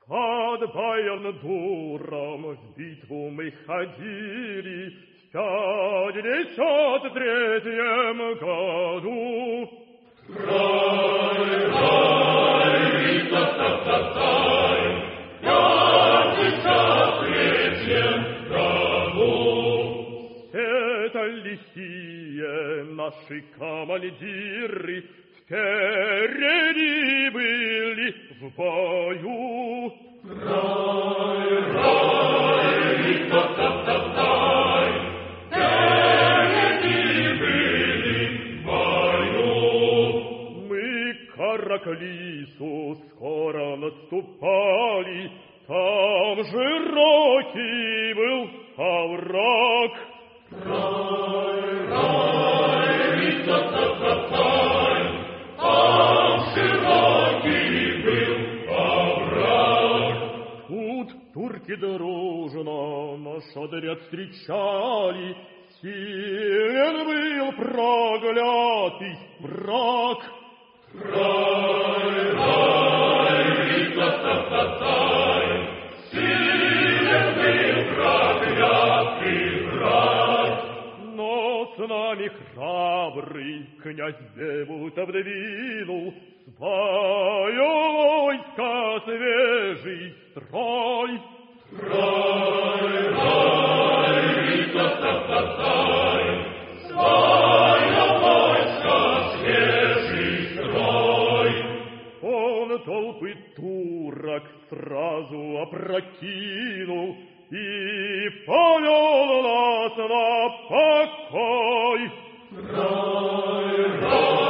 Под Баян-Дуром в битву мы ходили в 53-м году. Рай, та-та-та-тай, в 53-м году. Это лихие наши командиры впереди были в бою. Рай, та-та-та-тай, впереди были в бою. Мы к Араклису скоро наступали, там широкий был овраг. Рай, та-та-та-тай, там широкий был овраг. Тут турки дружно наш отряд встречали, силен был проклятый враг. Рай, та-та-та-тай, силен был проклятый враг. Но с нами храбрый князь Бебутов двинул свое войско свежий строй. Рай, та-та-та-тай, свое войско свежий строй. Он толпы турок сразу опрокинул и повел нас на покой. Рай,